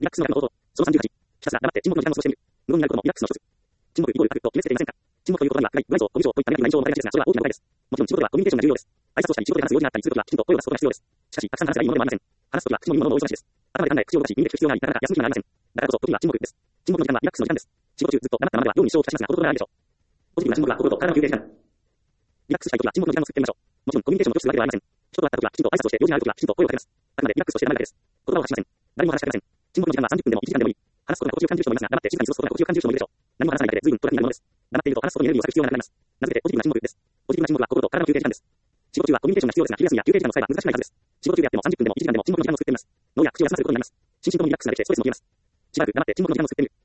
リラックスの中の応答。その38。ひたすら黙って沈黙の時間を過ごしてみる。無音になることもリラックスの一つ。沈黙イコール核と決めつけていませんか。沈黙という言葉には深い、具合像、語尾情といった意味の印象を持たれがちですが、それは大きな誤解です。もちろん沈黙はコミュニケーションが重要です。挨拶をしたり、仕事で話す用事があったりするときは、きちんと声を出すことが必要です。しかし、たくさん話せばいいものではありません。話すときは口も耳も脳も大忙しです。頭で考え、口を動かし、耳で聞く必要があり、なかなか休む暇がありません。だからこそ、時には沈黙です。沈黙の時間はリラックスの時間です。仕事中ずっと黙ったままでは業に支障をきたしますが、ほどほどがあるでしょう。ポジティブな沈黙は心と体の休憩時間。リラックスしたいときは沈黙の時間を作ってみましょう。もちろんコミュニケーションの拒否するわけではありません。人と会ったときはきちんと挨拶をして、用事があるときはきちんと声をかけます。あくまでリラックスをして黙るだけです。言葉を発しません。誰も話しかけません。沈黙の時間は30分でも1時間でもいい。話すことが心地よく感じる人もいますが、黙って静かに過ごすことが心地よく感じる人もいるでしょう。何も話さないだけで随分プロダクティブなものです。黙っていると話すことにエネルギーを割く必要がなくなります。名付けてポジティブな沈黙です。ポジティブな沈黙は心と体の休憩時間です。仕事中はコミュニケーションが必要ですが、昼休みや休憩時間の際は難しくないはずです。仕事中であっても30分でも1時間でも沈黙の時間を作ってみます。脳や口を休ませることになります。心身ともリラックスができてストレスも消えます。しばらく黙って沈黙の時間を作ってみる。